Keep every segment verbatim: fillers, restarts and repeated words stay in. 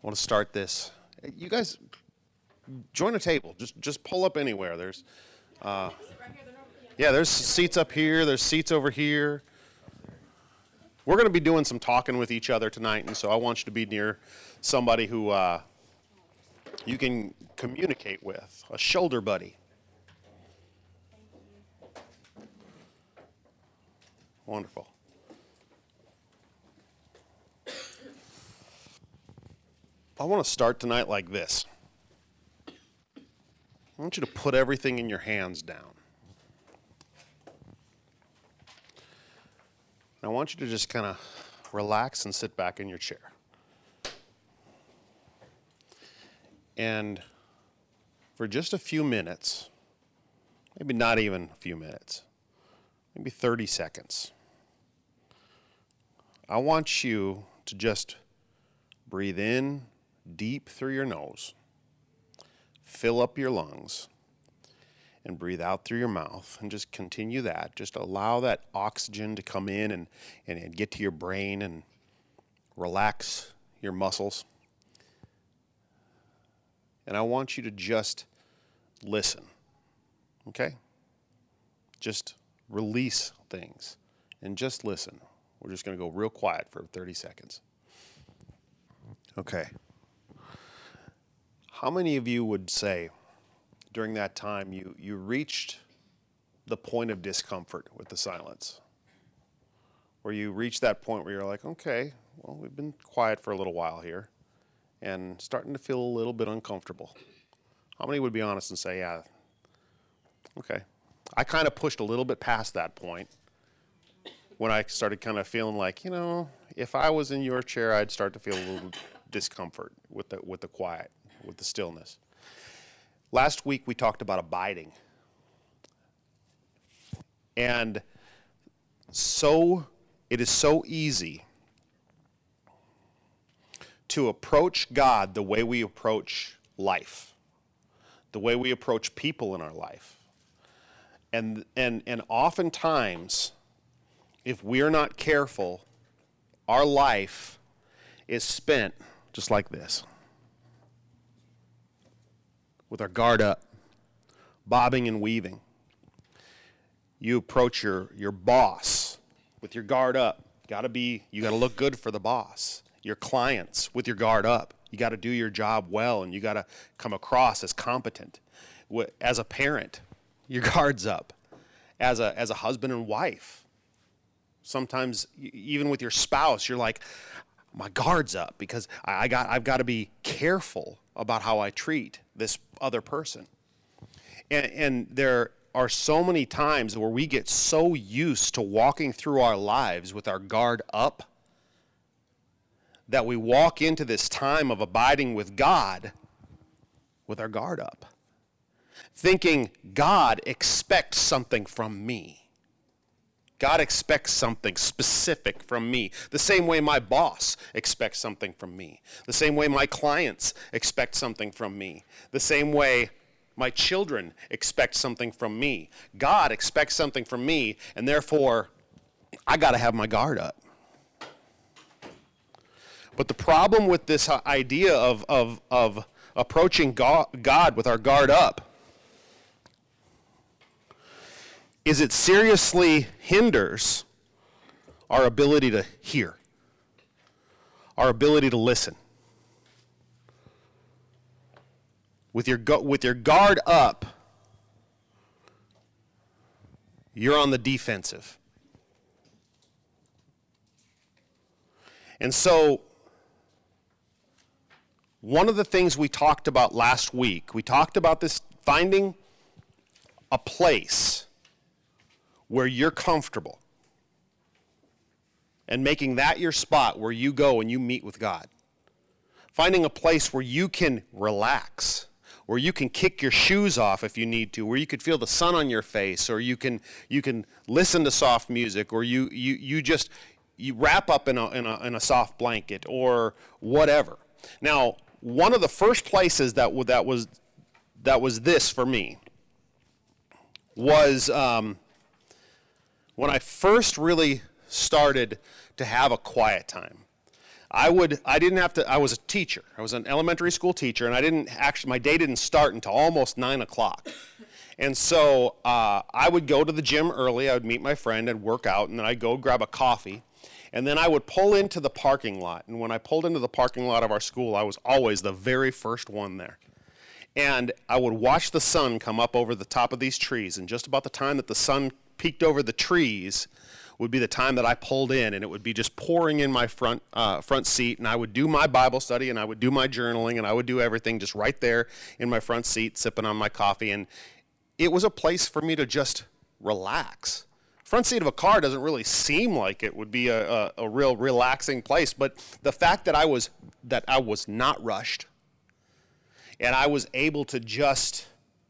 I want to start this. You guys, join a table. Just just pull up anywhere. There's, uh, yeah, there's seats up here. There's seats over here. We're going to be doing some talking with each other tonight, and so I want you to be near somebody who uh, you can communicate with, a shoulder buddy. Wonderful. I want to start tonight like this. I want you to put everything in your hands down. I want you to just kind of relax and sit back in your chair. And for just a few minutes, maybe not even a few minutes, maybe thirty seconds, I want you to just breathe in deep through your nose, fill up your lungs, and breathe out through your mouth, and just continue that. Just allow that oxygen to come in and, and, and get to your brain and relax your muscles. And I want you to just listen, okay? Just release things and just listen. We're just going to go real quiet for thirty seconds. Okay. How many of you would say during that time you, you reached the point of discomfort with the silence? Where you reached that point where you're like, okay, well, we've been quiet for a little while here and starting to feel a little bit uncomfortable. How many would be honest and say, yeah, okay. I kind of pushed a little bit past that point when I started kind of feeling like, you know, if I was in your chair, I'd start to feel a little discomfort with the with the quiet, with the stillness. Last week we talked about abiding. And so it is so easy to approach God the way we approach life, the way we approach people in our life. And and and oftentimes, if we're not careful, our life is spent just like this, with our guard up, bobbing and weaving. You approach your, your boss with your guard up. Gotta be, you gotta look good for the boss. Your clients with your guard up. You gotta do your job well, and you gotta come across as competent. As a parent, your guard's up. As a as a husband and wife, sometimes even with your spouse, you're like, my guard's up because I got I've got to be careful about how I treat this other person. And and there are so many times where we get so used to walking through our lives with our guard up that we walk into this time of abiding with God with our guard up, thinking God expects something from me. God expects something specific from me, the same way my boss expects something from me, the same way my clients expect something from me, the same way my children expect something from me. God expects something from me, and therefore, I got to have my guard up. But the problem with this idea of, of, of approaching God with our guard up is it seriously hinders our ability to hear, our ability to listen. With your, with your guard up, you're on the defensive. And so, one of the things we talked about last week, we talked about this, finding a place where you're comfortable and making that your spot where you go and you meet with God. Finding a place where you can relax, where you can kick your shoes off if you need to, where you could feel the sun on your face, or you can you can listen to soft music, or you you you just you wrap up in a in a, in a soft blanket or whatever. Now, one of the first places that that was that was this for me was um, when I first really started to have a quiet time. I would, I didn't have to, I was a teacher. I was an elementary school teacher, and I didn't actually, my day didn't start until almost nine o'clock. And so uh, I would go to the gym early. I would meet my friend and work out, and then I'd go grab a coffee. And then I would pull into the parking lot. And when I pulled into the parking lot of our school, I was always the very first one there. And I would watch the sun come up over the top of these trees. And just about the time that the sun peeked over the trees would be the time that I pulled in. And it would be just pouring in my front, uh, front seat. And I would do my Bible study, and I would do my journaling, and I would do everything just right there in my front seat, sipping on my coffee. And it was a place for me to just relax. Front seat of a car doesn't really seem like it would be a, a, a real relaxing place, but the fact that I was that I was not rushed, and I was able to just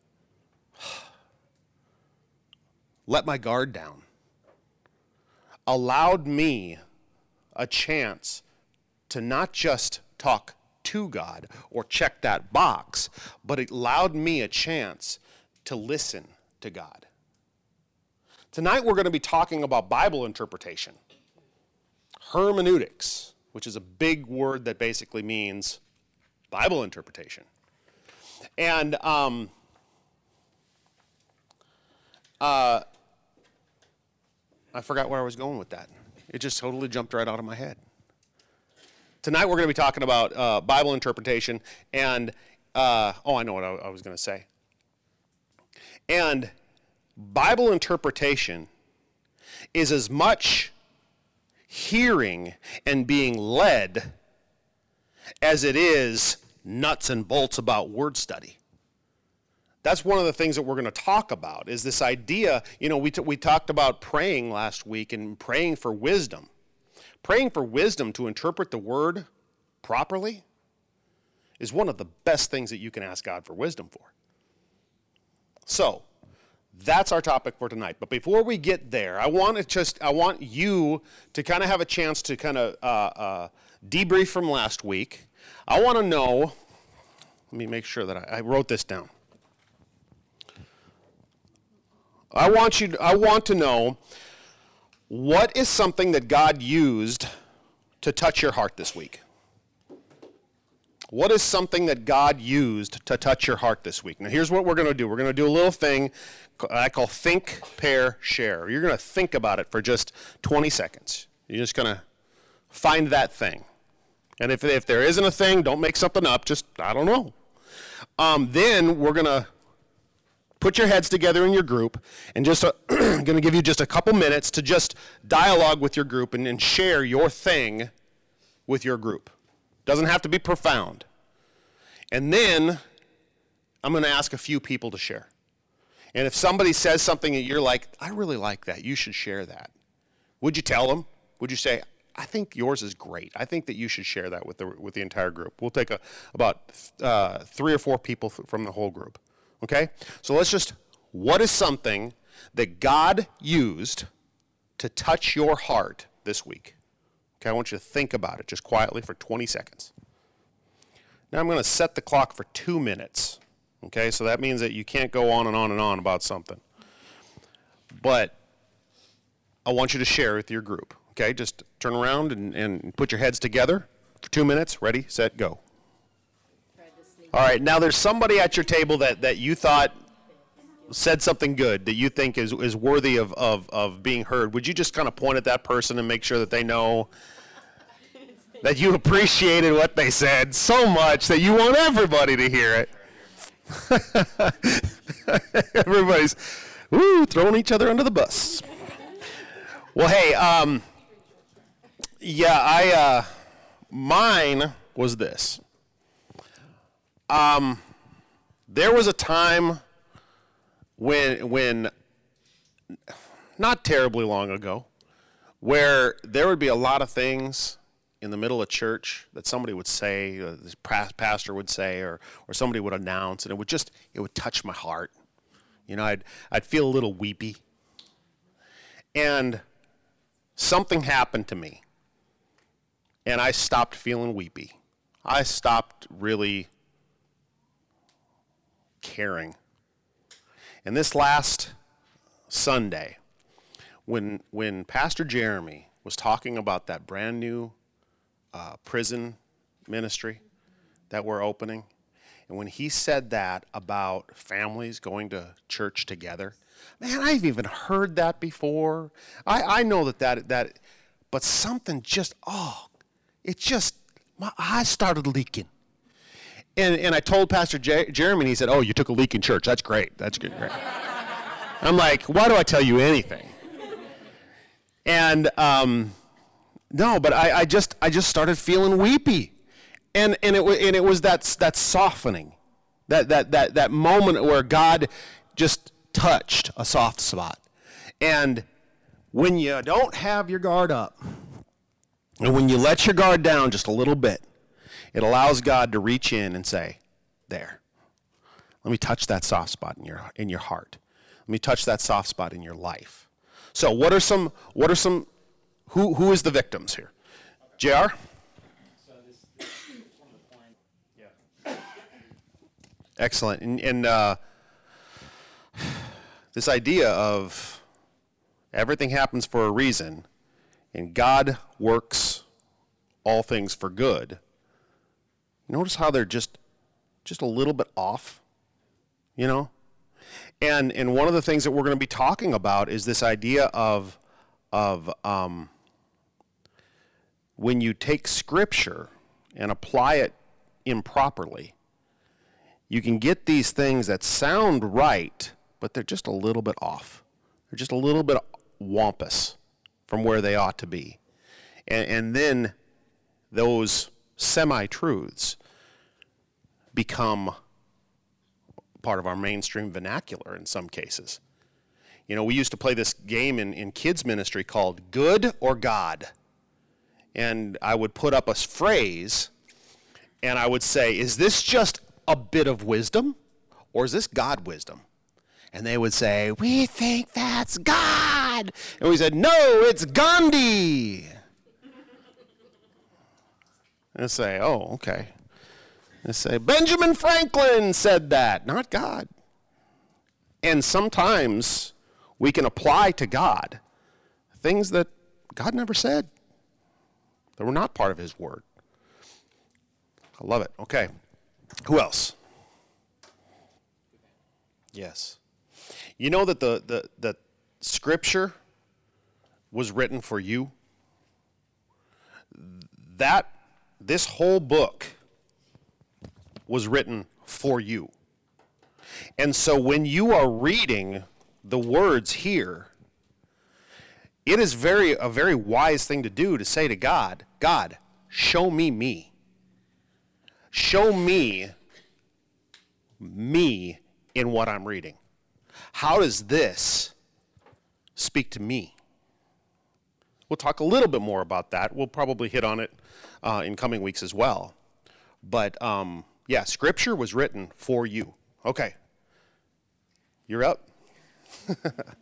let my guard down, allowed me a chance to not just talk to God or check that box, but it allowed me a chance to listen to God. Tonight we're going to be talking about Bible interpretation, hermeneutics, which is a big word that basically means Bible interpretation. And um, uh, I forgot where I was going with that. It just totally jumped right out of my head. Tonight we're going to be talking about uh, Bible interpretation, and uh, oh, I know what I, I was going to say. And Bible interpretation is as much hearing and being led as it is nuts and bolts about word study. That's one of the things that we're going to talk about, is this idea. You know, we, t- we talked about praying last week and praying for wisdom. Praying for wisdom to interpret the word properly is one of the best things that you can ask God for wisdom for. So, that's our topic for tonight. But before we get there, I want to just I want you to kind of have a chance to kind of uh, uh, debrief from last week. I want to know. Let me make sure that I, I wrote this down. I want you. I want to know, what is something that God used to touch your heart this week? What is something that God used to touch your heart this week? Now, here's what we're going to do. We're going to do a little thing I call think, pair, share. You're going to think about it for just twenty seconds. You're just going to find that thing. And if, if there isn't a thing, don't make something up. Just, I don't know. Um, then we're going to put your heads together in your group, and just uh, going to give you just a couple minutes to just dialogue with your group and, and share your thing with your group. Doesn't have to be profound. And then I'm going to ask a few people to share. And if somebody says something that you're like, I really like that, you should share that. Would you tell them? Would you say, I think yours is great. I think that you should share that with the with the entire group. We'll take a, about uh, three or four people from the whole group. Okay? So let's just, what is something that God used to touch your heart this week? Okay, I want you to think about it just quietly for twenty seconds. Now I'm going to set the clock for two minutes. Okay, so that means that you can't go on and on and on about something. But I want you to share with your group. Okay, just turn around and, and put your heads together for two minutes. Ready, set, go. All right, now there's somebody at your table that, that you thought said something good that you think is, is worthy of, of, of being heard. Would you just kind of point at that person and make sure that they know that you appreciated what they said so much that you want everybody to hear it? Everybody's woo, throwing each other under the bus. Well, hey, um, yeah, I uh, mine was this. Um, there was a time when when not terribly long ago, where there would be a lot of things in the middle of church that somebody would say, uh, this pastor would say, or or somebody would announce, and it would just, it would touch my heart. You know, I'd I'd feel a little weepy. And something happened to me, and I stopped feeling weepy. I stopped really caring. And this last Sunday, when when Pastor Jeremy was talking about that brand new uh, prison ministry that we're opening. And when he said that about families going to church together, man, I've even heard that before. I, I know that, that that, but something just, oh, it just, my eyes started leaking. And and I told Pastor J- Jeremy, and he said, oh, you took a leak in church. That's great. That's good. Great. I'm like, why do I tell you anything? And um, no, but I, I just I just started feeling weepy. And and it and it was that that softening, that that that that moment where God just touched a soft spot. And when you don't have your guard up, and when you let your guard down just a little bit, it allows God to reach in and say, "There, let me touch that soft spot in your in your heart. Let me touch that soft spot in your life." So, what are some what are some who who is the victims here? J R? Excellent. And, and uh, this idea of everything happens for a reason, and God works all things for good. Notice how they're just just a little bit off, you know? And and one of the things that we're going to be talking about is this idea of of um, when you take Scripture and apply it improperly, you can get these things that sound right, but they're just a little bit off. They're just a little bit wampus from where they ought to be. And, and then those semi-truths become part of our mainstream vernacular in some cases. You know, we used to play this game in, in kids ministry called Good or God. And I would put up a phrase, and I would say, is this just a bit of wisdom, or is this God wisdom? And they would say, we think that's God. And we said, no, it's Gandhi. And say, oh, okay. And say, Benjamin Franklin said that, not God. And sometimes we can apply to God things that God never said, that were not part of his word. I love it. Okay. Who else? Yes. You know that the, the, the Scripture was written for you? That, this whole book was written for you. And so when you are reading the words here, it is very a very wise thing to do to say to God, God, show me me. Show me me in what I'm reading. How does this speak to me? We'll talk a little bit more about that. We'll probably hit on it uh, in coming weeks as well. But um, yeah, Scripture was written for you. Okay. You're up. So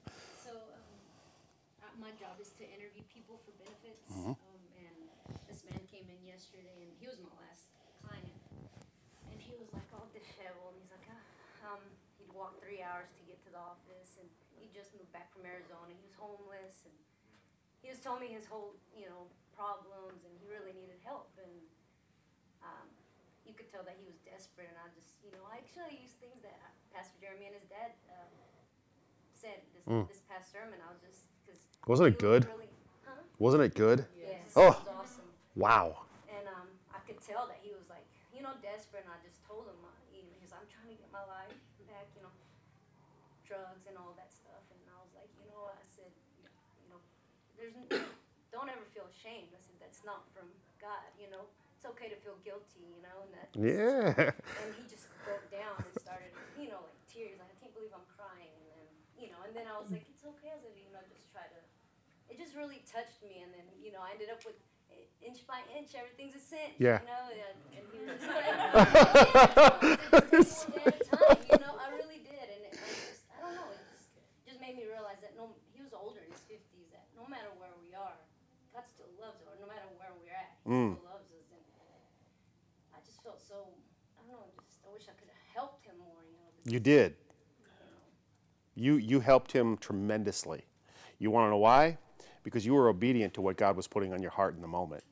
um, my job is to interview people for benefits. Mm-hmm. um, and this man came in yesterday, and he was my last client. And he was like all disheveled. He's like, ah, um, he'd walk three hours to get to the office, and he just moved back from Arizona. He was homeless, and he was telling me his whole, you know, problems, and he really needed help. And um, you could tell that he was desperate. And I just, you know, I actually used things that Pastor Jeremy and his dad uh, said this, mm. this past sermon. I was just because wasn't it good? Really, huh? Wasn't it good? Yes. Oh, it was awesome. Wow. And um, I could tell that he was like, you know, desperate. And I just told him, uh, you know, he's, I'm trying to get my life back, you know, drugs and all that stuff. And I was like, you know, I said, you know, there's, don't ever feel ashamed. I said, that's not from God, you know. It's okay to feel guilty, you know, and that. Yeah. And he just broke down and started, you know, like tears. Like, I can't believe I'm crying. And then, you know, and then I was like, it's okay, as if, you know, just try to. It just really touched me. And then, you know, I ended up with inch by inch, everything's a cinch. Yeah. You know, and, and he was just like, yeah, just one day at a time. You know, I really did. And it, I just, I don't know, it just, just made me realize that no, he was older in his fifties. That no matter where we are, God still loves us. Or no matter where we're at, He Mm. still loves us. I just felt so, I don't know, just, I wish I could have helped him more, you know. You did. You, you helped him tremendously. You want to know why? Because you were obedient to what God was putting on your heart in the moment.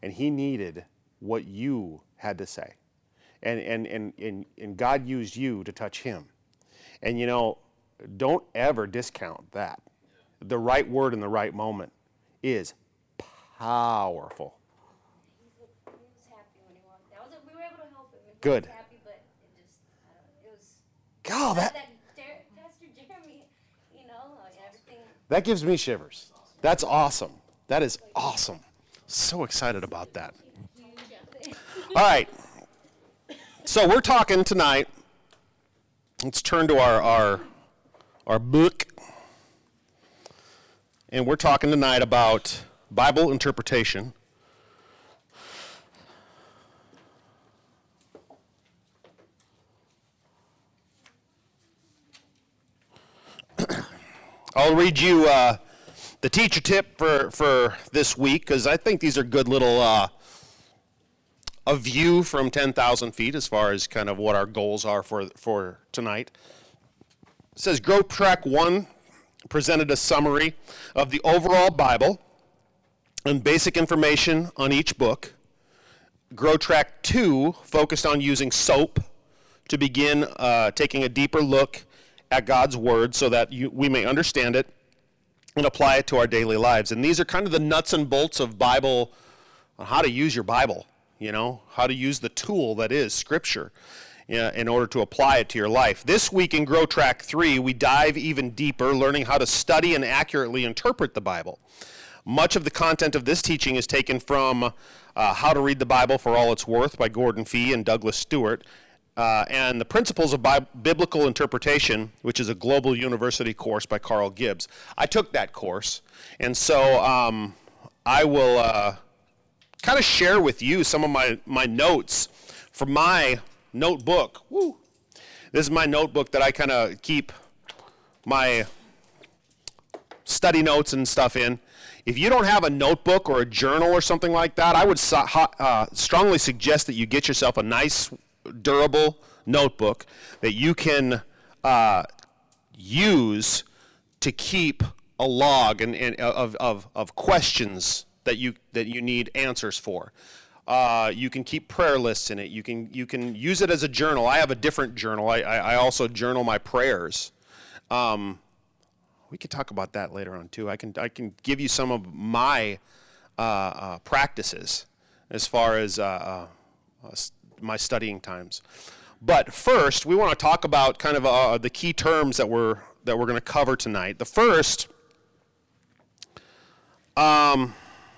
and he needed what you had to say. And, and, and, and, and God used you to touch him. And, you know, don't ever discount that. The right word in the right moment is powerful. He was, he was happy when he walked. That was a, we were able to help him. He Good. was happy, but it just, I don't know, it was... God, that, that Jer- Pastor Jeremy, you know, like everything... that gives me shivers. That's awesome. That is awesome. So excited about that. All right. So we're talking tonight. Let's turn to our, our, our book. And we're talking tonight about Bible interpretation. I'll read you uh, the teacher tip for, for this week, because I think these are good little, uh, a view from ten thousand feet as far as kind of what our goals are for, for tonight. It says, Growth Track one presented a summary of the overall Bible and basic information on each book. Growth Track two focused on using SOAP to begin uh, taking a deeper look at God's Word so that you, we may understand it and apply it to our daily lives. And these are kind of the nuts and bolts of Bible, on how to use your Bible, you know, how to use the tool that is Scripture uh, in order to apply it to your life. This week in Growth Track three, we dive even deeper, learning how to study and accurately interpret the Bible. Much of the content of this teaching is taken from uh, How to Read the Bible for All It's Worth by Gordon Fee and Douglas Stewart, uh, and The Principles of Bi- Biblical Interpretation, which is a global university course by Carl Gibbs. I took that course, and so um, I will uh, kind of share with you some of my, my notes from my notebook. Woo! This is my notebook that I kind of keep my study notes and stuff in. If you don't have a notebook or a journal or something like that, I would uh, strongly suggest that you get yourself a nice, durable notebook that you can uh, use to keep a log and, and of, of, of questions that you that you need answers for. Uh, you can keep prayer lists in it. You can you can use it as a journal. I have a different journal. I, I, I also journal my prayers. Um, We could talk about that later on too. I can I can give you some of my uh, uh, practices as far as uh, uh, my studying times. But first, we want to talk about kind of uh, the key terms that we're that we're going to cover tonight. The first, um,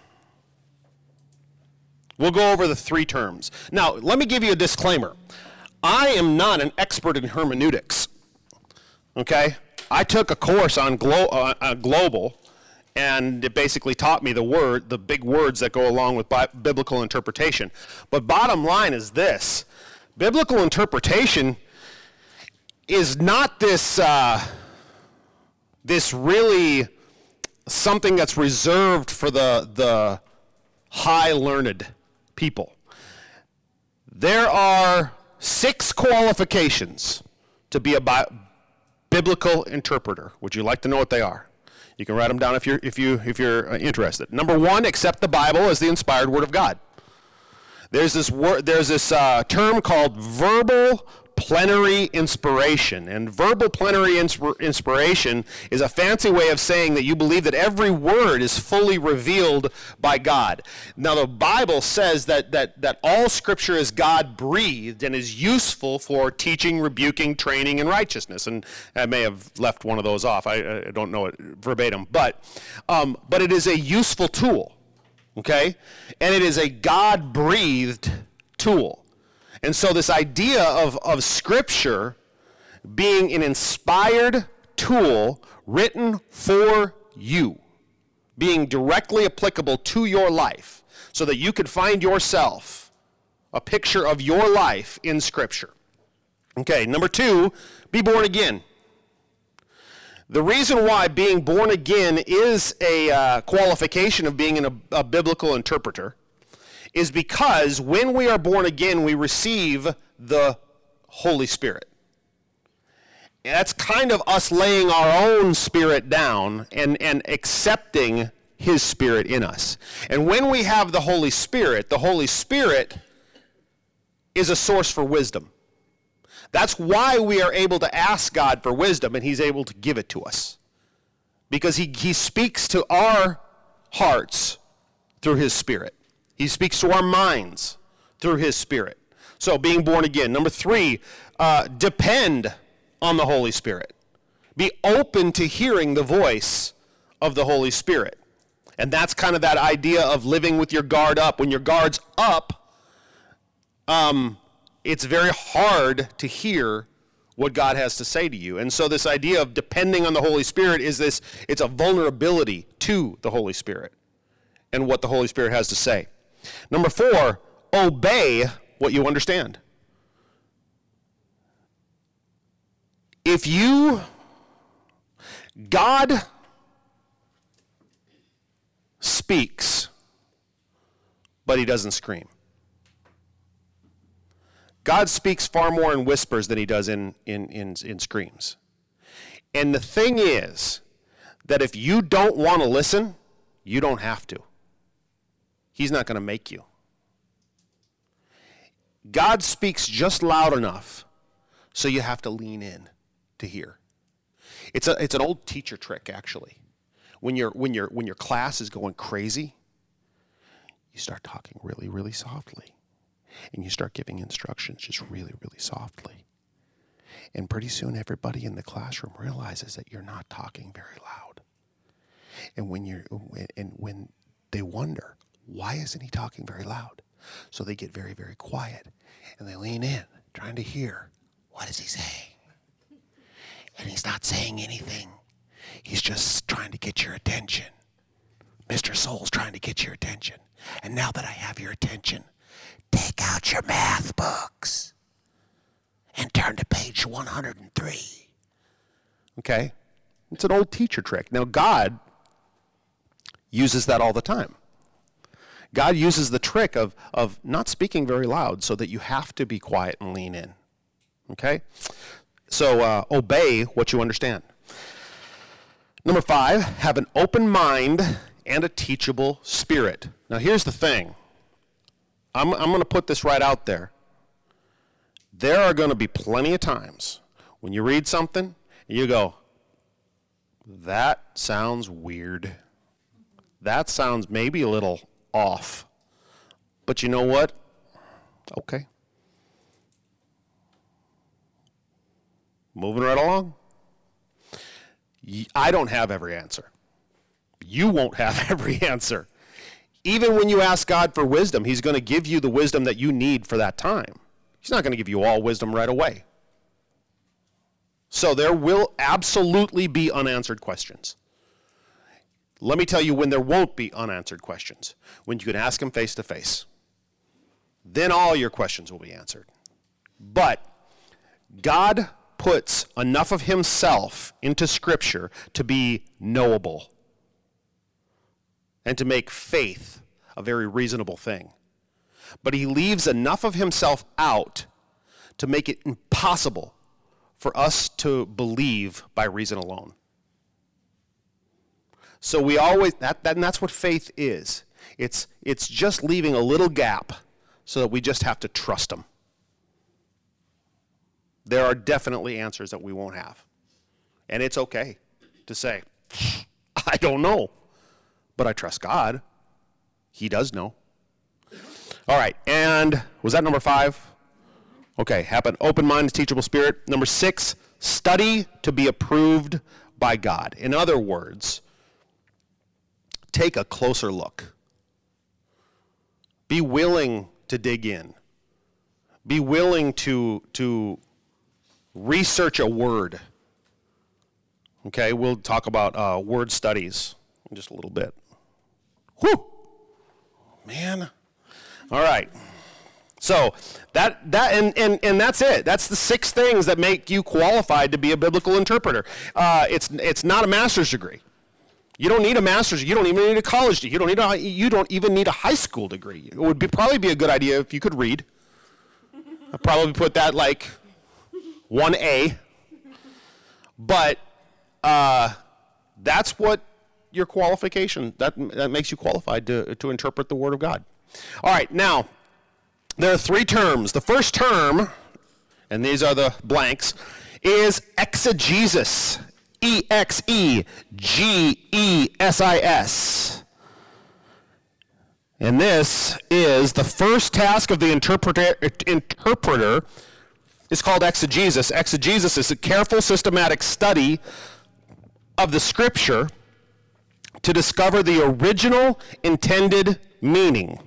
we'll go over the three terms. Now, let me give you a disclaimer. I am not an expert in hermeneutics. Okay. I took a course on glo- uh, uh, global, and it basically taught me the word, the big words that go along with bi- biblical interpretation. But bottom line is this: biblical interpretation is not this uh, this really something that's reserved for the the high learned people. There are six qualifications to be a bi- biblical interpreter. Would you like to know what they are? You can write them down if you're if you if you're interested. Number one, accept the Bible as the inspired Word of God. There's this word. There's this uh, term called verbal plenary inspiration, and verbal plenary insp- inspiration is a fancy way of saying that you believe that every word is fully revealed by God. Now, the Bible says that that that all Scripture is God-breathed and is useful for teaching, rebuking, training in righteousness. And I may have left one of those off. I, I don't know it verbatim, but um, but it is a useful tool, okay? And it is a God-breathed tool. And so this idea of, of Scripture being an inspired tool written for you, being directly applicable to your life, so that you could find yourself a picture of your life in Scripture. Okay, number two, be born again. The reason why being born again is a uh, qualification of being an, a, a biblical interpreter is because when we are born again, we receive the Holy Spirit. And that's kind of us laying our own spirit down and, and accepting his Spirit in us. And when we have the Holy Spirit, the Holy Spirit is a source for wisdom. That's why we are able to ask God for wisdom, and he's able to give it to us. Because he, he speaks to our hearts through his Spirit. He speaks to our minds through his Spirit. So being born again. Number three, uh, depend on the Holy Spirit. Be open to hearing the voice of the Holy Spirit. And that's kind of that idea of living with your guard up. When your guard's up, um, it's very hard to hear what God has to say to you. And so this idea of depending on the Holy Spirit is this, it's a vulnerability to the Holy Spirit and what the Holy Spirit has to say. Number four, obey what you understand. If you, God speaks, but he doesn't scream. God speaks far more in whispers than he does in, in, in, in screams. And the thing is that if you don't want to listen, you don't have to. He's not going to make you. God speaks just loud enough so you have to lean in to hear. It's a it's an old teacher trick, actually. When your when your when your class is going crazy, you start talking really, really softly. And you start giving instructions just really, really softly. And pretty soon everybody in the classroom realizes that you're not talking very loud. And when you're and when they wonder, why isn't he talking very loud? So they get very, very quiet. And they lean in, trying to hear, what is he saying? And he's not saying anything. He's just trying to get your attention. Mister Soul's trying to get your attention. And now that I have your attention, take out your math books and turn to page one hundred three. Okay? It's an old teacher trick. Now, God uses that all the time. God uses the trick of, of not speaking very loud so that you have to be quiet and lean in. Okay? So uh, obey what you understand. Number five, have an open mind and a teachable spirit. Now here's the thing. I'm, I'm going to put this right out there. There are going to be plenty of times when you read something and you go, that sounds weird. That sounds maybe a little off. But you know what? Okay. Moving right along. I don't have every answer. You won't have every answer. Even when you ask God for wisdom, he's going to give you the wisdom that you need for that time. He's not going to give you all wisdom right away. So there will absolutely be unanswered questions. Let me tell you when there won't be unanswered questions. When you can ask him face to face. Then all your questions will be answered. But God puts enough of himself into Scripture to be knowable and to make faith a very reasonable thing. But he leaves enough of himself out to make it impossible for us to believe by reason alone. So we always, that, that, and that's what faith is. It's, it's just leaving a little gap so that we just have to trust him. There are definitely answers that we won't have. And it's okay to say, I don't know, but I trust God. He does know. All right, and was that number five? Okay, have an open-minded, teachable spirit. Number six, study to be approved by God. In other words, take a closer look. Be willing to dig in. Be willing to, to research a word. Okay, we'll talk about uh, word studies in just a little bit. Whew! Man. All right. So that that and, and, and that's it. That's the six things that make you qualified to be a biblical interpreter. Uh, it's it's not a master's degree. You don't need a master's. You don't even need a college degree. You don't need a, you don't even need a high school degree. It would be probably be a good idea if you could read. I'd probably put that like one A. But uh, that's what your qualification. That, that makes you qualified to, to interpret the Word of God. All right, now, there are three terms. The first term, and these are the blanks, is exegesis. E X E G E S I S. And this is the first task of the interpreter, interpreter is called exegesis. Exegesis is a careful, systematic study of the Scripture to discover the original intended meaning.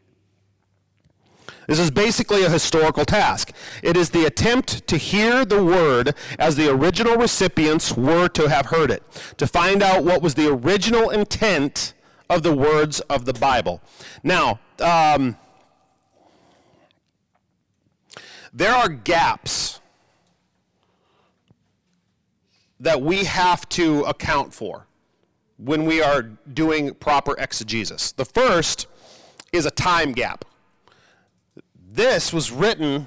This is basically a historical task. It is the attempt to hear the word as the original recipients were to have heard it, to find out what was the original intent of the words of the Bible. Now, um, there are gaps that we have to account for when we are doing proper exegesis. The first is a time gap. This was written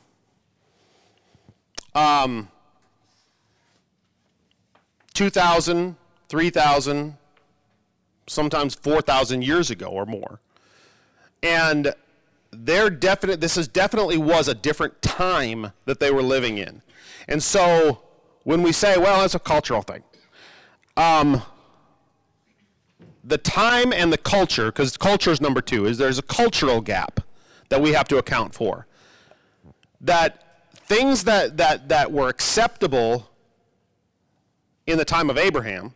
um, two thousand, three thousand, sometimes four thousand years ago or more. And they're definite, this is definitely was a different time that they were living in. And so when we say, well, it's a cultural thing, um, the time and the culture, because culture is number two, is there's a cultural gap that we have to account for. That things that, that, that were acceptable in the time of Abraham,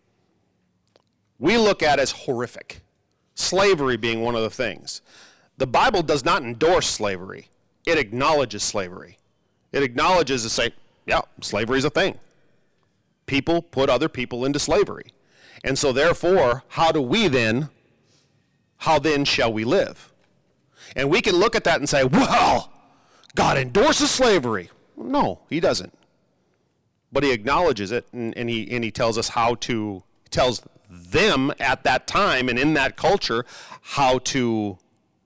we look at as horrific. Slavery being one of the things. The Bible does not endorse slavery. It acknowledges slavery. It acknowledges to say, yeah, slavery is a thing. People put other people into slavery. And so therefore, how do we then, how then shall we live? And we can look at that and say, well, God endorses slavery. No, he doesn't. But he acknowledges it, and, and, he, and he tells us how to, tells them at that time and in that culture how to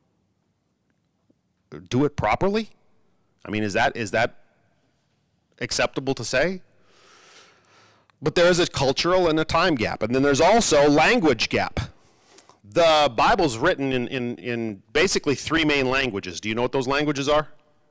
do it properly. I mean, is that is that acceptable to say? But there is a cultural and a time gap. And then there's also language gap. The Bible's written in, in, in basically three main languages. Do you know what those languages are?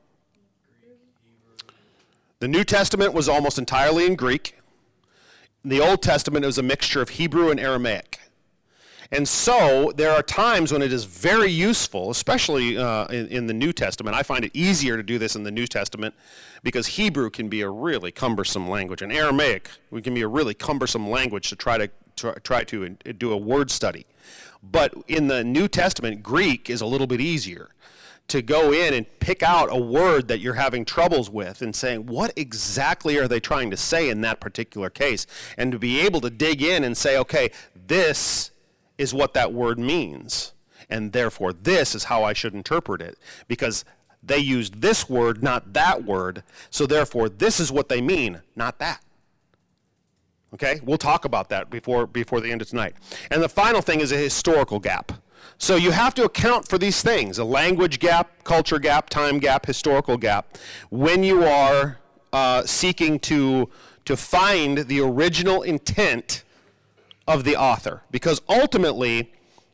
The New Testament was almost entirely in Greek. In the Old Testament, it was a mixture of Hebrew and Aramaic. And so there are times when it is very useful, especially uh, in, in the New Testament. I find it easier to do this in the New Testament because Hebrew can be a really cumbersome language, and Aramaic we can be a really cumbersome language to try to try, try to do a word study. But in the New Testament, Greek is a little bit easier to go in and pick out a word that you're having troubles with and saying, what exactly are they trying to say in that particular case? And to be able to dig in and say, okay, this is what that word means, and therefore this is how I should interpret it, because they used this word, not that word, so therefore this is what they mean, not that. Okay, we'll talk about that before, before the end of tonight. And the final thing is a historical gap. So you have to account for these things, a language gap, culture gap, time gap, historical gap, when you are uh, seeking to, to find the original intent of the author. Because ultimately,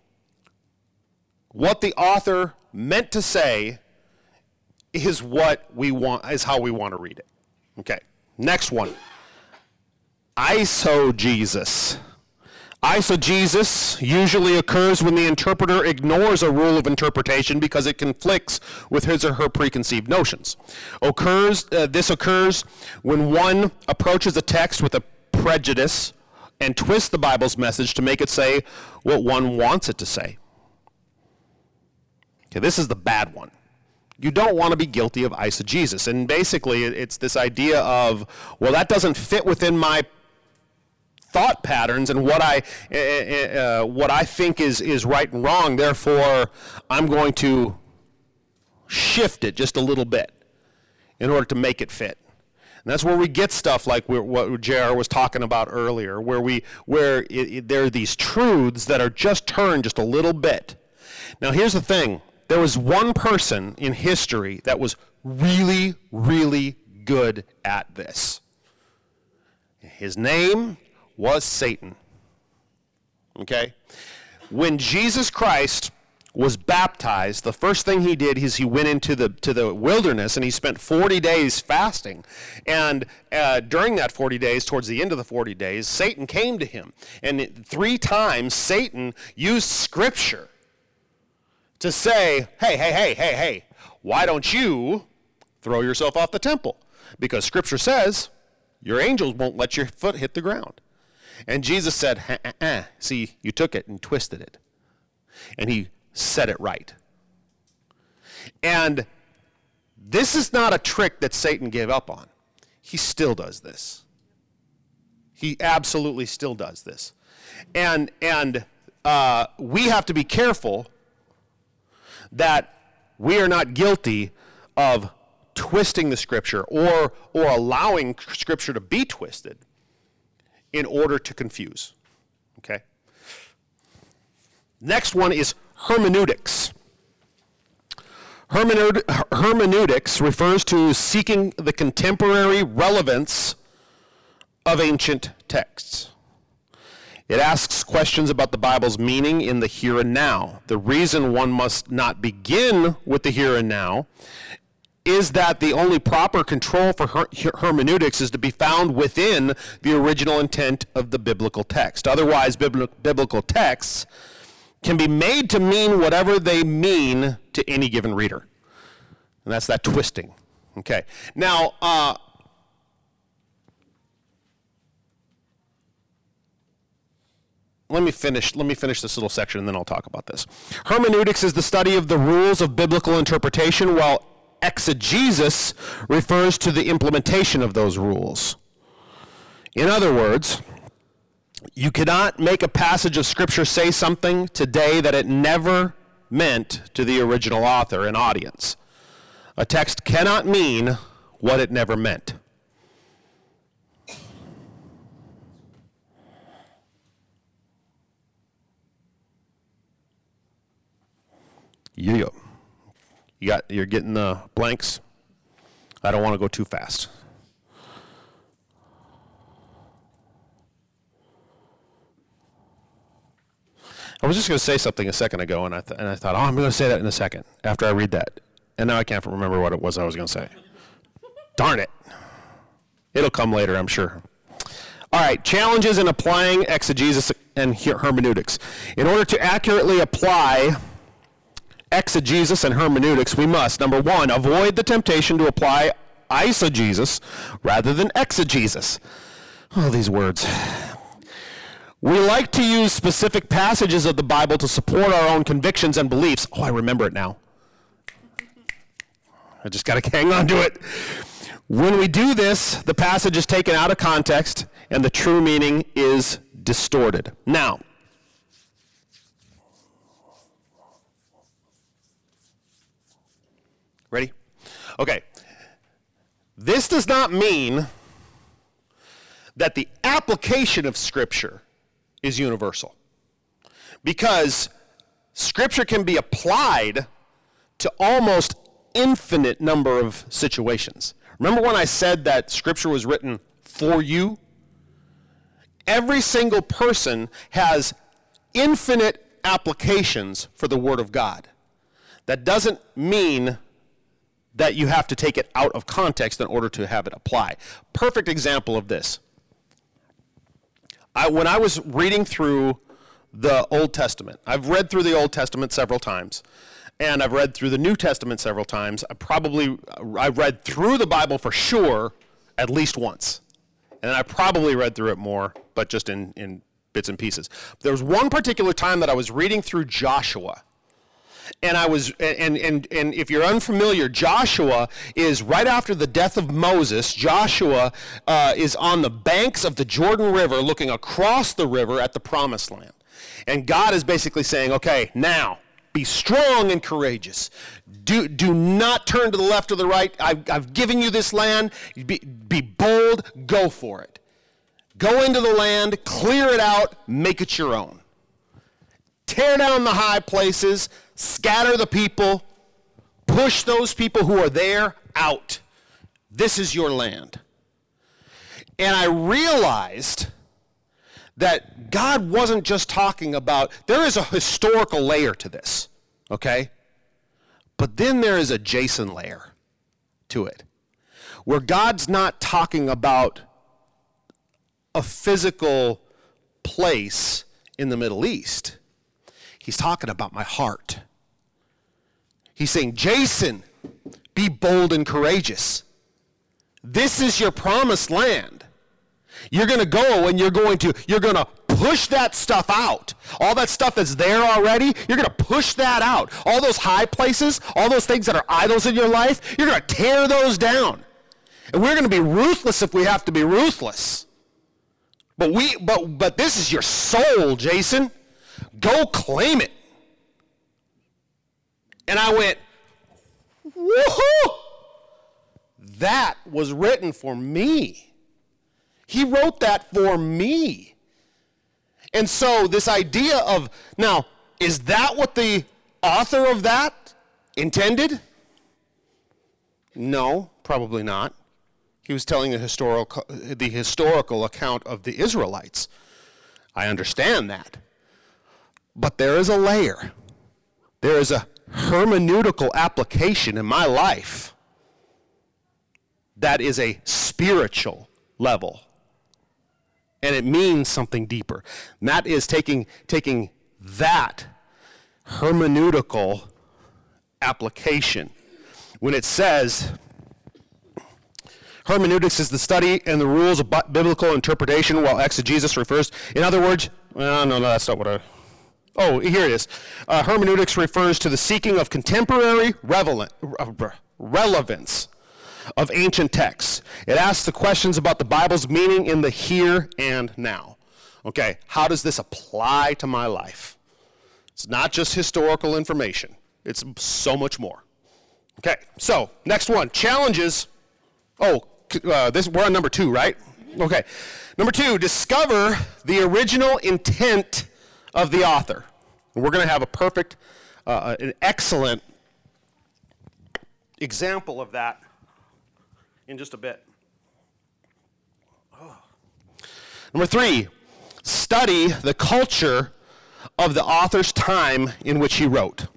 what the author meant to say is what we want, is how we want to read it. Okay, next one. Eisegesis. Eisegesis usually occurs when the interpreter ignores a rule of interpretation because it conflicts with his or her preconceived notions. Occurs, uh, this occurs when one approaches a text with a prejudice and twists the Bible's message to make it say what one wants it to say. Okay, this is the bad one. You don't want to be guilty of eisegesis. And basically, it's this idea of, well, that doesn't fit within my thought patterns and what I uh, uh, what I think is is right and wrong. Therefore, I'm going to shift it just a little bit in order to make it fit. And that's where we get stuff like we're, what J R was talking about earlier, where we where it, it, there are these truths that are just turned just a little bit. Now, here's the thing: there was one person in history that was really, really good at this. His name was Satan. okay? When Jesus Christ was baptized, the first thing he did is he went into the to the wilderness and he spent forty days fasting. And uh, during that forty days, towards the end of the forty days, Satan came to him. And it, three times Satan used Scripture to say, hey, hey, hey, hey, hey, why don't you throw yourself off the temple? Because Scripture says your angels won't let your foot hit the ground. And Jesus said, eh, eh, eh. See, you took it and twisted it. And he set it right. And this is not a trick that Satan gave up on. He still does this. He absolutely still does this. And, and uh, we have to be careful that we are not guilty of twisting the Scripture or, or allowing Scripture to be twisted in order to confuse. Okay? Next one is hermeneutics. Hermeneut- hermeneutics refers to seeking the contemporary relevance of ancient texts. It asks questions about the Bible's meaning in the here and now. The reason one must not begin with the here and now is that the only proper control for her- hermeneutics is to be found within the original intent of the biblical text. Otherwise, bibli- biblical texts can be made to mean whatever they mean to any given reader. And that's that twisting. Okay. Now, uh, let me finish, let me finish this little section and then I'll talk about this. Hermeneutics is the study of the rules of biblical interpretation, while exegesis refers to the implementation of those rules. In other words, you cannot make a passage of Scripture say something today that it never meant to the original author and audience. A text cannot mean what it never meant. Yeah. You got, you're getting the blanks? I don't want to go too fast. I was just going to say something a second ago, and I, th- and I thought, oh, I'm going to say that in a second after I read that. And now I can't remember what it was I was going to say. Darn it. It'll come later, I'm sure. All right, challenges in applying exegesis and hermeneutics. In order to accurately apply exegesis and hermeneutics, we must, number one, avoid the temptation to apply eisegesis rather than exegesis. Oh, these words. We like to use specific passages of the Bible to support our own convictions and beliefs. Oh, I remember it now. I just got to hang on to it. When we do this, the passage is taken out of context and the true meaning is distorted. Now, ready? Okay. This does not mean that the application of Scripture is universal, because Scripture can be applied to almost infinite number of situations. Remember when I said that Scripture was written for you? Every single person has infinite applications for the Word of God. That doesn't mean that you have to take it out of context in order to have it apply. Perfect example of this. I, when I was reading through the Old Testament, I've read through the Old Testament several times, and I've read through the New Testament several times. I probably, I read through the Bible for sure at least once. And I probably read through it more, but just in, in bits and pieces. There was one particular time that I was reading through Joshua. And I was, and, and, and if you're unfamiliar, Joshua is right after the death of Moses. Joshua uh, is on the banks of the Jordan River looking across the river at the Promised Land. And God is basically saying, okay, now, be strong and courageous. Do, do not turn to the left or the right. I've, I've given you this land. Be, be bold. Go for it. Go into the land, clear it out, make it your own. Tear down the high places, scatter the people, push those people who are there out. This is your land. And I realized that God wasn't just talking about, there is a historical layer to this, okay? But then there is a Jason layer to it, where God's not talking about a physical place in the Middle East. He's talking about my heart. He's saying, Jason, be bold and courageous. This is your promised land. You're going to go and you're going to you're going to push that stuff out. All that stuff that's there already, you're going to push that out. All those high places, all those things that are idols in your life, you're going to tear those down. And we're going to be ruthless if we have to be ruthless. But we but but this is your soul, Jason. Go claim it. And I went, woohoo! That was written for me. He wrote that for me. And so this idea of, now, is that what the author of that intended? No, probably not. He was telling the historical, the historical account of the Israelites. I understand that. But there is a layer. There is a hermeneutical application in my life that is a spiritual level. And it means something deeper. And that is taking, taking that hermeneutical application. When it says, hermeneutics is the study and the rules of biblical interpretation, while exegesis refers, in other words, well, no, no, that's not what I, oh, here it is. Uh, hermeneutics refers to the seeking of contemporary relevant, relevance of ancient texts. It asks the questions about the Bible's meaning in the here and now. Okay, how does this apply to my life? It's not just historical information. It's so much more. Okay, so next one, challenges. Oh, uh, this we're on number two, right? Okay, number two, discover the original intent of the author. And we're going to have a perfect, uh, an excellent example of that in just a bit. Oh. Number three, study the culture of the author's time in which he wrote.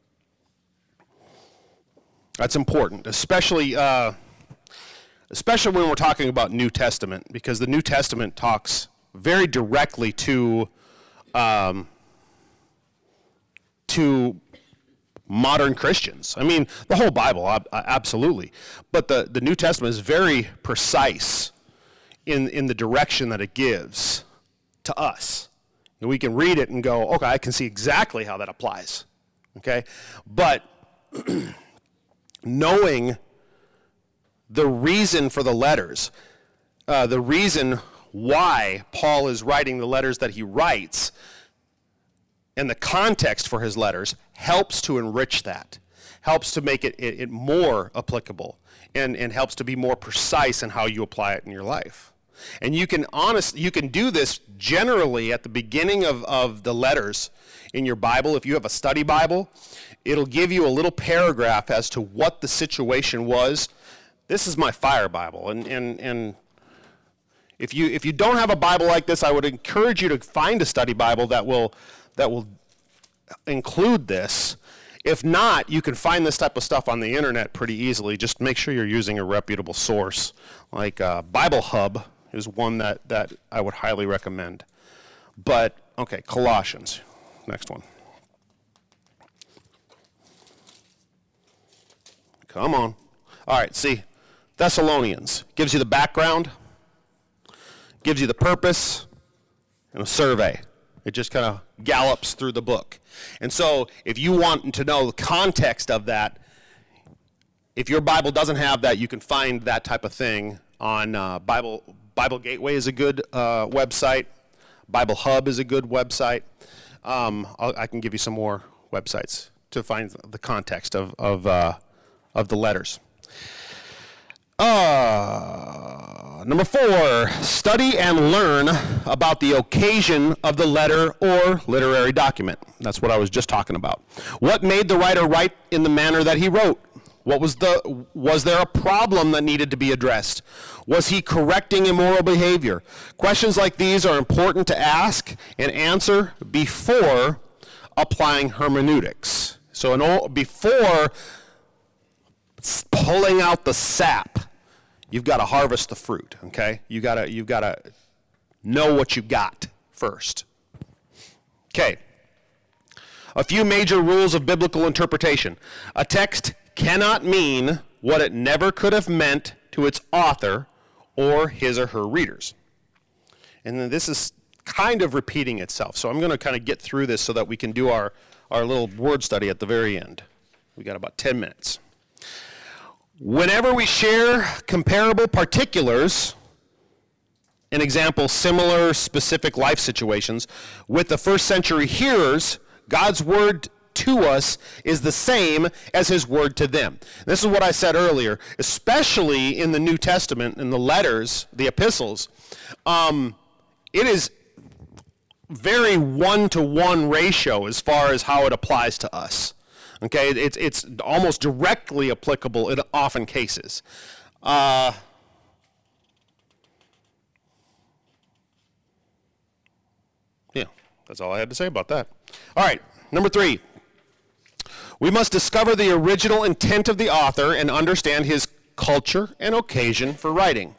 That's important, especially uh, especially when we're talking about New Testament, because the New Testament talks very directly to um, to modern Christians. I mean, the whole Bible, absolutely. But the, the New Testament is very precise in, in the direction that it gives to us. And we can read it and go, okay, I can see exactly how that applies. Okay? But knowing the reason for the letters, uh, the reason why Paul is writing the letters that he writes, and the context for his letters helps to enrich that, helps to make it, it, it more applicable, and, and helps to be more precise in how you apply it in your life. And you can honest, you can do this generally at the beginning of, of the letters in your Bible. If you have a study Bible, it'll give you a little paragraph as to what the situation was. This is my Fire Bible, and, and, and if you, if you don't have a Bible like this, I would encourage you to find a study Bible that will that will include this. If not, you can find this type of stuff on the internet pretty easily. Just make sure you're using a reputable source. Like uh, Bible Hub is one that, that I would highly recommend. But, okay, Colossians, next one. Come on. All right, see, Thessalonians gives you the background, gives you the purpose, and a survey. It just kind of gallops through the book. And so if you want to know the context of that, if your Bible doesn't have that, you can find that type of thing on uh, Bible Bible Gateway is a good uh, website. Bible Hub is a good website. Um, I'll, I can give you some more websites to find the context of, of, uh, of the letters. Uh, number four, study and learn about the occasion of the letter or literary document. That's what I was just talking about. What made the writer write in the manner that he wrote? What was the, was there a problem that needed to be addressed? Was he correcting immoral behavior? Questions like these are important to ask and answer before applying hermeneutics. So in all, before pulling out the sap, you've got to harvest the fruit, okay? You gotta, you've got to know what you got first. Okay. A few major rules of biblical interpretation. A text cannot mean what it never could have meant to its author or his or her readers. And then this is kind of repeating itself. So I'm going to kind of get through this so that we can do our, our little word study at the very end. We got about ten minutes. Whenever we share comparable particulars, an example, similar specific life situations, with the first century hearers, God's word to us is the same as his word to them. This is what I said earlier, especially in the New Testament, in the letters, the epistles. Um, it is very one-to-one ratio as far as how it applies to us. Okay, it's, it's almost directly applicable in often cases. Uh, yeah, that's all I had to say about that. All right, number three. We must discover the original intent of the author and understand his culture and occasion for writing.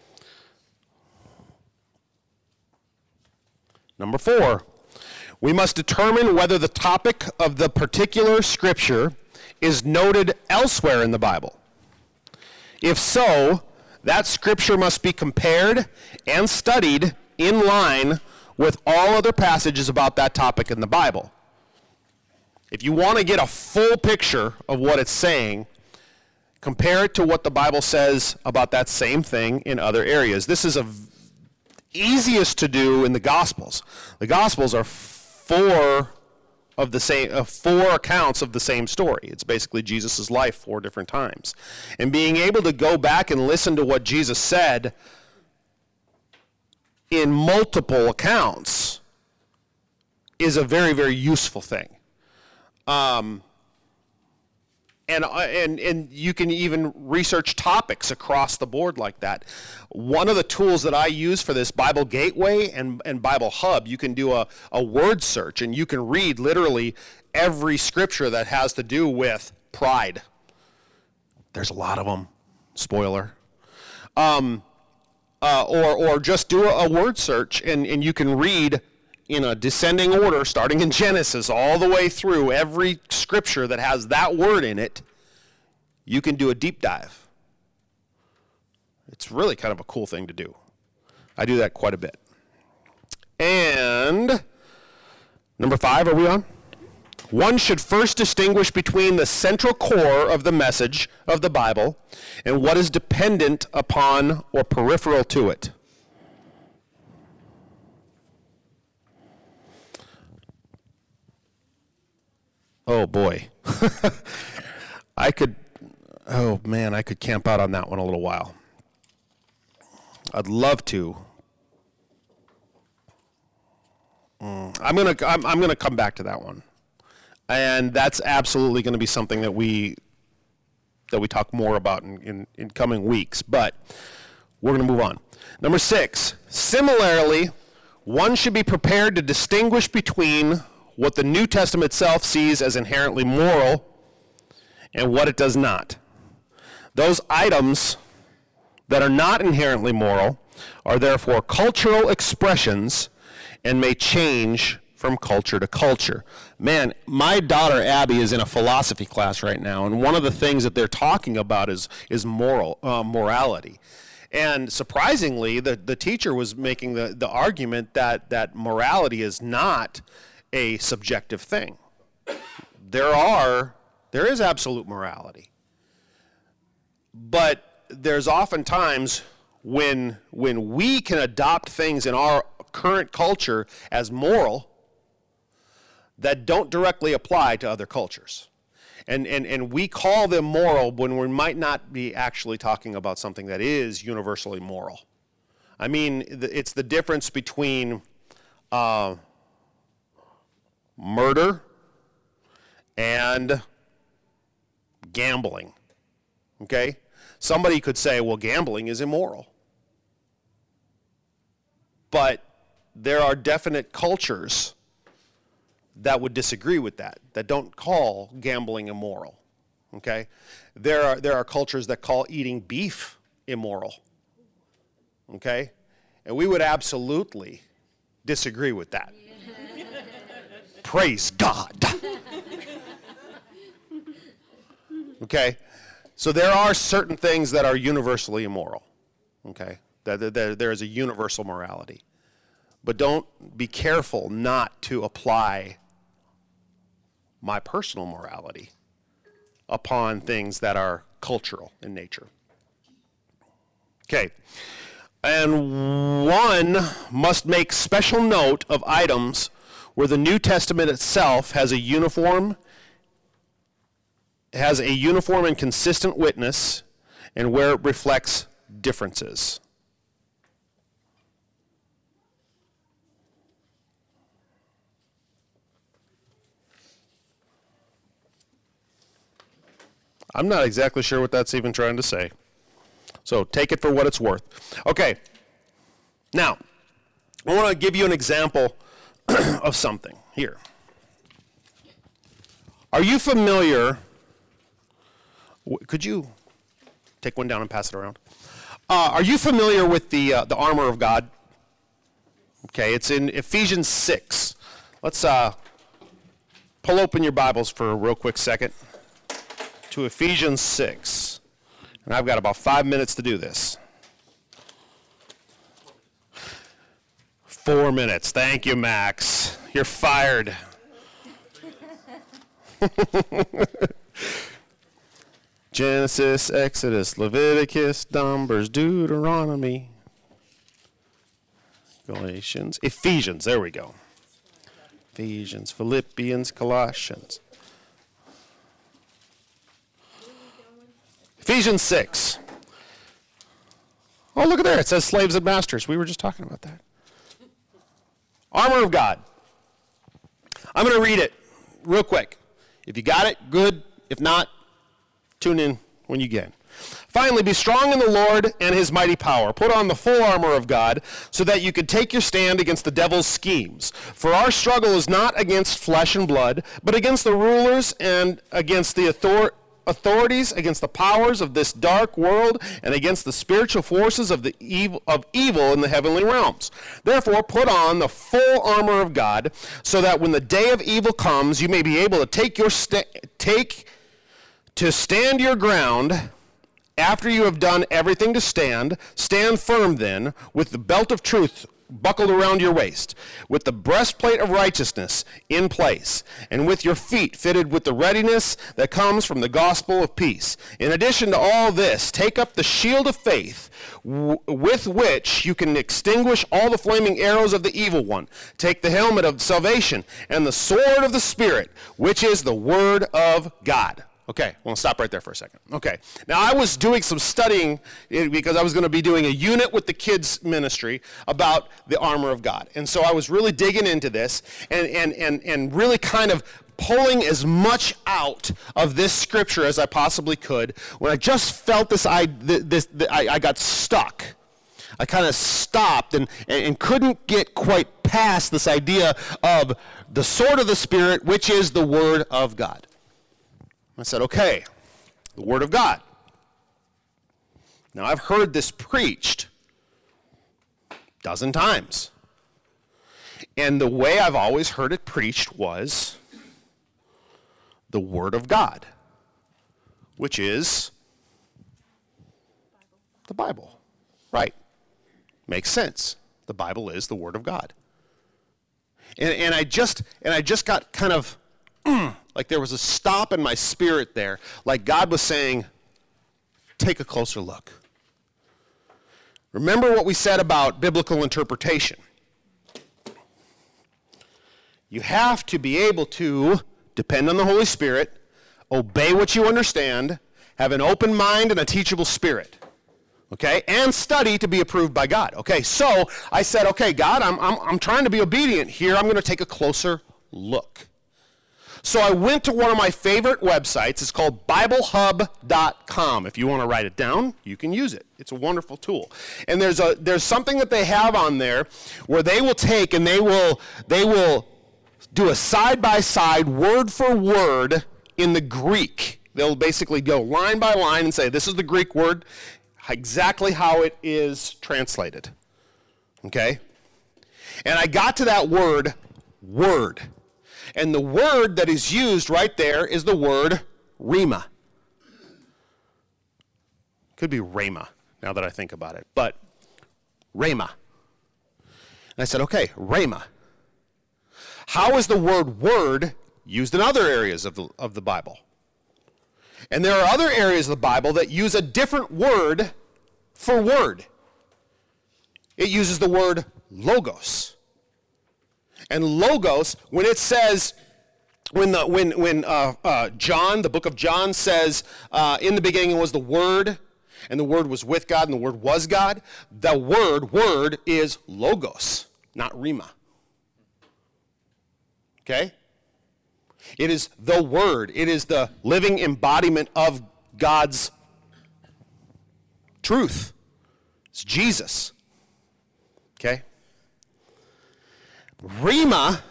Number four. We must determine whether the topic of the particular scripture is noted elsewhere in the Bible. If so, that scripture must be compared and studied in line with all other passages about that topic in the Bible. If you want to get a full picture of what it's saying, compare it to what the Bible says about that same thing in other areas. This is a v- easiest to do in the Gospels. The Gospels are four of the same, uh, four accounts of the same story. It's basically Jesus' life four different times. And being able to go back and listen to what Jesus said in multiple accounts is a very, very useful thing. Um, and, and, and you can even research topics across the board like that. One of the tools that I use for this, Bible Gateway and, and Bible Hub, you can do a, a word search, and you can read literally every scripture that has to do with pride. There's a lot of them. Spoiler. Um, uh, or, or just do a, a word search, and, and you can read in a descending order, starting in Genesis, all the way through every scripture that has that word in it. You can do a deep dive. It's really kind of a cool thing to do. I do that quite a bit. And number five, are we on? One should first distinguish between the central core of the message of the Bible and what is dependent upon or peripheral to it. Oh boy. I could, oh man, I could camp out on that one a little while. I'd love to. Mm, I'm gonna, I'm, I'm gonna come back to that one, and that's absolutely going to be something that we, that we talk more about in, in, in coming weeks. But we're going to move on. Number six. Similarly, one should be prepared to distinguish between what the New Testament itself sees as inherently moral and what it does not. Those items that are not inherently moral are therefore cultural expressions and may change from culture to culture. Man, my daughter Abby is in a philosophy class right now, and one of the things that they're talking about is, is moral, uh, morality. And surprisingly, the, the teacher was making the, the argument that, that morality is not a subjective thing. There are, there is absolute morality. But there's often times when, when we can adopt things in our current culture as moral that don't directly apply to other cultures. And, and, and we call them moral when we might not be actually talking about something that is universally moral. I mean, it's the difference between uh, murder and gambling. Okay? Somebody could say, well, gambling is immoral. But there are definite cultures that would disagree with that, that don't call gambling immoral. Okay? There are, there are cultures that call eating beef immoral. Okay? And we would absolutely disagree with that. Yeah. Praise God. Okay? So there are certain things that are universally immoral. Okay? That there, there is a universal morality. But don't be careful not to apply my personal morality upon things that are cultural in nature. Okay. And one must make special note of items where the New Testament itself has a uniform has a uniform and consistent witness, and where it reflects differences. I'm not exactly sure what that's even trying to say. So take it for what it's worth. Okay. Now, I want to give you an example of something here. Are you familiar? Could you take one down and pass it around? Uh, are you familiar with the uh, the armor of God? Okay, it's in Ephesians six. Let's uh, pull open your Bibles for a real quick second to Ephesians six. And I've got about five minutes to do this. Four minutes. Thank you, Max. You're fired. Genesis, Exodus, Leviticus, Numbers, Deuteronomy, Galatians, Ephesians. There we go. Ephesians, Philippians, Colossians. Ephesians six. Oh, look at there. It says slaves and masters. We were just talking about that. Armor of God. I'm going to read it real quick. If you got it, good. If not, tune in when you can. Finally, be strong in the Lord and his mighty power. Put on the full armor of God so that you can take your stand against the devil's schemes. For our struggle is not against flesh and blood, but against the rulers and against the author- authorities, against the powers of this dark world, and against the spiritual forces of the evil of evil in the heavenly realms. Therefore, put on the full armor of God, so that when the day of evil comes, you may be able to take your sta- take to stand your ground. After you have done everything to stand, stand firm then, with the belt of truth buckled around your waist, with the breastplate of righteousness in place, and with your feet fitted with the readiness that comes from the gospel of peace. In addition to all this, take up the shield of faith, w- with which you can extinguish all the flaming arrows of the evil one. Take the helmet of salvation and the sword of the Spirit, which is the word of God. Okay, I want to stop right there for a second. Okay, now I was doing some studying because I was going to be doing a unit with the kids ministry about the armor of God. And so I was really digging into this and, and, and, and really kind of pulling as much out of this scripture as I possibly could when I just felt this, I, this, this I, I got stuck. I kind of stopped and, and, and couldn't get quite past this idea of the sword of the Spirit, which is the word of God. I said, okay, the word of God. Now, I've heard this preached a dozen times. And the way I've always heard it preached was the word of God, which is the Bible. Right. Makes sense. The Bible is the word of God. And, and I just and I just got kind of like there was a stop in my spirit there, like God was saying, take a closer look. Remember what we said about biblical interpretation. You have to be able to depend on the Holy Spirit, obey what you understand, have an open mind and a teachable spirit. Okay, and study to be approved by God. Okay, so I said, okay, God, I'm, I'm, I'm trying to be obedient here. I'm going to take a closer look. So I went to one of my favorite websites. It's called Bible Hub dot com. If you want to write it down, you can use it. It's a wonderful tool. And there's a there's something that they have on there where they will take and they will they will do a side-by-side, word for word in the Greek. They'll basically go line by line and say, this is the Greek word, exactly how it is translated. Okay? And I got to that word, word. And the word that is used right there is the word rhema. Could be rhema, now that I think about it. But rhema. And I said, okay, rhema. How is the word word used in other areas of the, of the Bible? And there are other areas of the Bible that use a different word for word. It uses the word logos. And logos, when it says, when the when when uh, uh, John, the book of John says, uh, in the beginning was the Word, and the Word was with God, and the Word was God, the word, word is logos, not rhema. Okay? It is the Word. It is the living embodiment of God's truth. It's Jesus. Okay? Rhema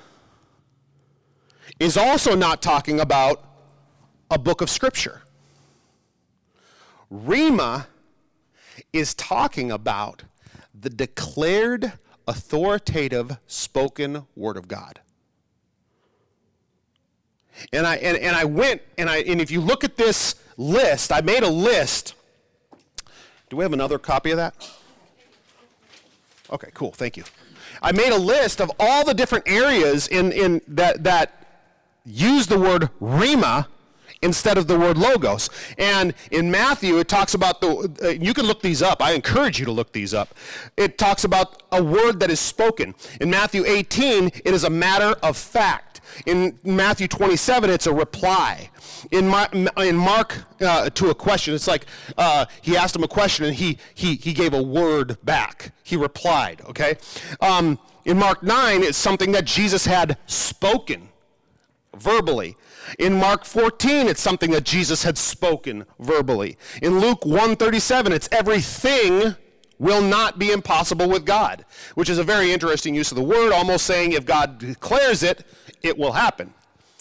is also not talking about a book of Scripture. Rhema is talking about the declared, authoritative, spoken Word of God. And I and, and I went and I and if you look at this list, I made a list. Do we have another copy of that? Okay, cool, thank you. I made a list of all the different areas in, in that that use the word rhema instead of the word logos. And in Matthew, it talks about the, uh, you can look these up. I encourage you to look these up. It talks about a word that is spoken. In Matthew eighteen, it is a matter of fact. In Matthew twenty-seven, it's a reply. In, my, in Mark, uh, to a question, it's like uh, he asked him a question and he, he, he gave a word back. He replied, okay? Um, in Mark nine, it's something that Jesus had spoken verbally. In Mark fourteen, it's something that Jesus had spoken verbally. In Luke one thirty-seven, it's everything will not be impossible with God, which is a very interesting use of the word, almost saying if God declares it, it will happen.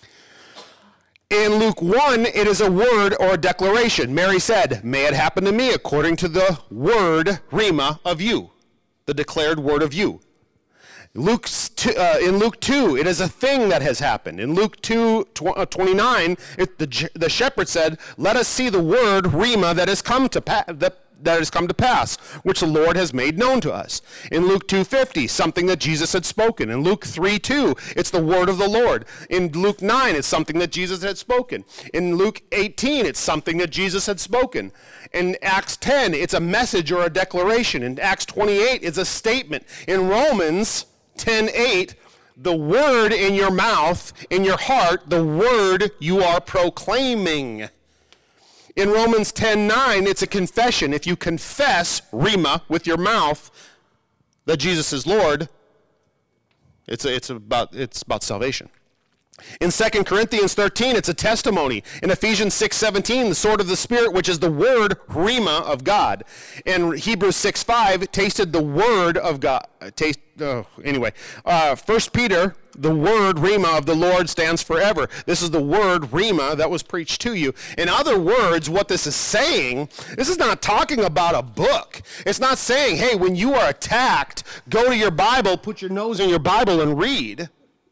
In Luke one, it is a word or a declaration. Mary said, may it happen to me according to the word, rhema, of you, the declared word of you. Luke's two, uh, in Luke two, it is a thing that has happened. In Luke two twenty-nine, it, the, the shepherd said, let us see the word, rhema, that has come to pass, that, that has come to pass, which the Lord has made known to us. In Luke two fifty, something that Jesus had spoken. In Luke three two, it's the word of the Lord. In Luke nine, it's something that Jesus had spoken. In Luke eighteen, it's something that Jesus had spoken. In Acts ten, it's a message or a declaration. In Acts twenty-eight, it's a statement. In Romans ten eight, the word in your mouth, in your heart, the word you are proclaiming. In Romans ten nine, it's a confession. If you confess, rhema, with your mouth that Jesus is Lord, it's, a, it's, about, it's about salvation. In Second Corinthians thirteen, it's a testimony. In Ephesians six seventeen, the sword of the Spirit, which is the word, rhema, of God. In Hebrews six five, tasted the word of God. Taste, oh, anyway, uh, First Peter, the word, rhema, of the Lord stands forever. This is the word, rhema, that was preached to you. In other words, what this is saying, this is not talking about a book. It's not saying, hey, when you are attacked, go to your Bible, put your nose in your Bible and read.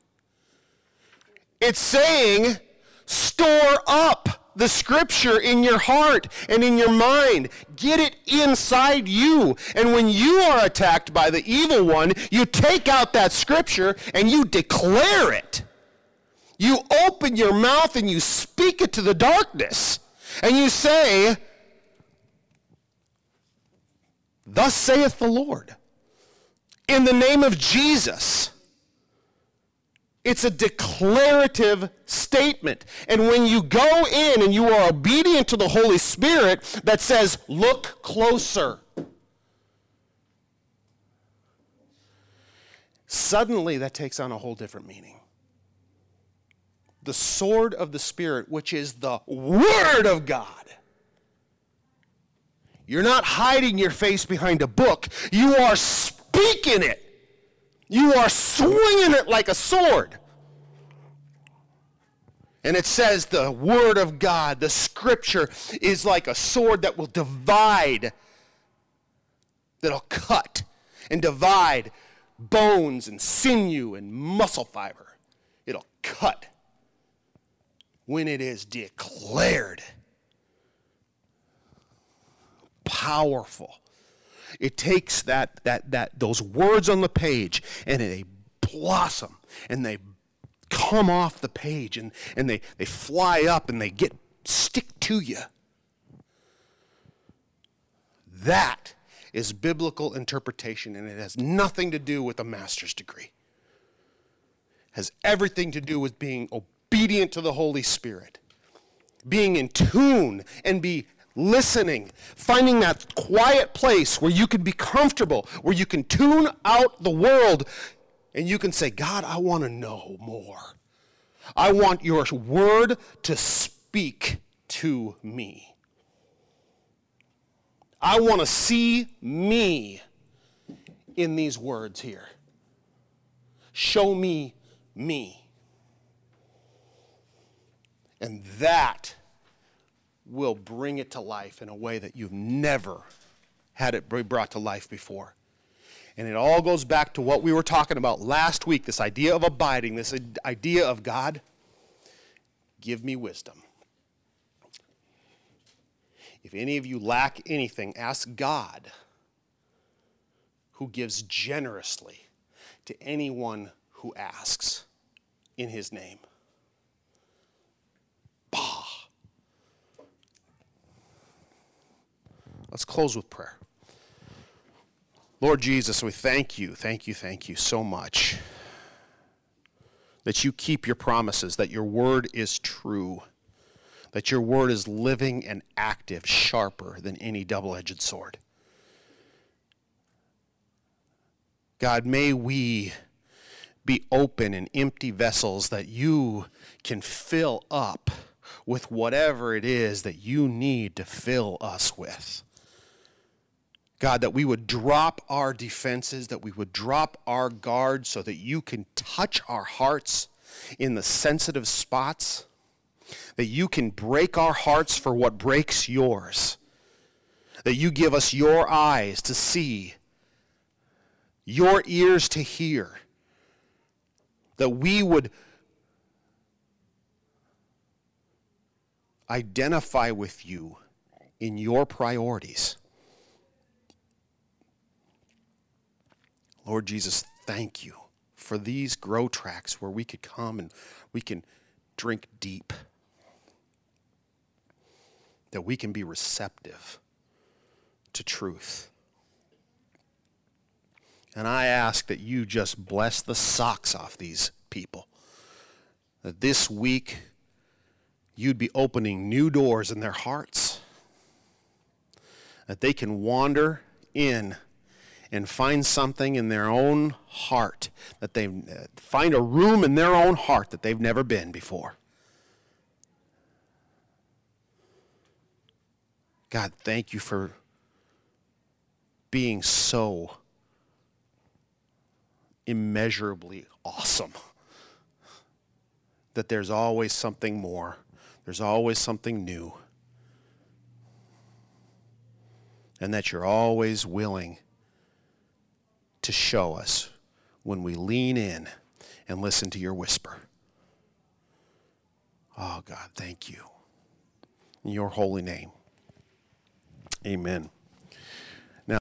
It's saying, store up the Scripture in your heart and in your mind. Get it inside you. And when you are attacked by the evil one, you take out that Scripture and you declare it. You open your mouth and you speak it to the darkness. And you say, thus saith the Lord. In the name of Jesus. It's a declarative statement. And when you go in and you are obedient to the Holy Spirit that says, look closer, suddenly that takes on a whole different meaning. the sword of the Spirit, which is the Word of God. You're not hiding your face behind a book. You are speaking it. You are swinging it like a sword. And it says the Word of God, the Scripture, is like a sword that will divide, that'll cut and divide bones and sinew and muscle fiber. It'll cut when it is declared. Powerful. It takes that that that those words on the page and they blossom and they come off the page and, and they, they fly up and they get stick to you. That is biblical interpretation, and it has nothing to do with a master's degree. It has everything to do with being obedient to the Holy Spirit, being in tune and be listening, finding that quiet place where you can be comfortable, where you can tune out the world and you can say, God, I want to know more. I want your word to speak to me. I want to see me in these words here. Show me me. And that will bring it to life in a way that you've never had it brought to life before. And it all goes back to what we were talking about last week, this idea of abiding, this idea of God, give me wisdom. If any of you lack anything, ask God, who gives generously to anyone who asks in his name. Bah. Let's close with prayer. Lord Jesus, we thank you, thank you, thank you so much that you keep your promises, that your word is true, that your word is living and active, sharper than any double-edged sword. God, may we be open and empty vessels that you can fill up with whatever it is that you need to fill us with. God, that we would drop our defenses, that we would drop our guard so that you can touch our hearts in the sensitive spots, that you can break our hearts for what breaks yours, that you give us your eyes to see, your ears to hear, that we would identify with you in your priorities. Lord Jesus, thank you for these grow tracks where we could come and we can drink deep, that we can be receptive to truth. And I ask that you just bless the socks off these people, that this week you'd be opening new doors in their hearts, that they can wander in and find something in their own heart, that they uh, find a room in their own heart that they've never been before. God, thank you for being so immeasurably awesome, that there's always something more. There's always something new. And that you're always willing to show us when we lean in and listen to your whisper. Oh, God, thank you. In your holy name, amen.